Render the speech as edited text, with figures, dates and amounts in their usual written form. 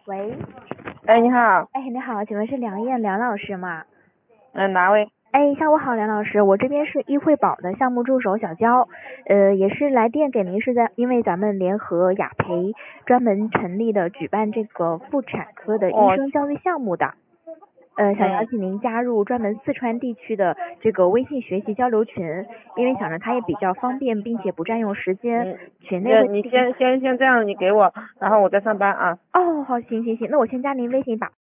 喂， 哎，你好。 哎，你好，请问是梁燕梁老师吗？ 哪位？ 哎，下午好，梁老师，我这边是易惠宝的项目助手小娇，也是来电给您是因为咱们联合雅培专门成立的举办这个妇产科的医生教育项目的，想邀请您加入专门四川地区的这个微信学习交流群，因为想着它也比较方便，并且不占用时间，群内会你先这样，你给我，然后我再上班啊。 哦，好，行，那我先加您微信吧。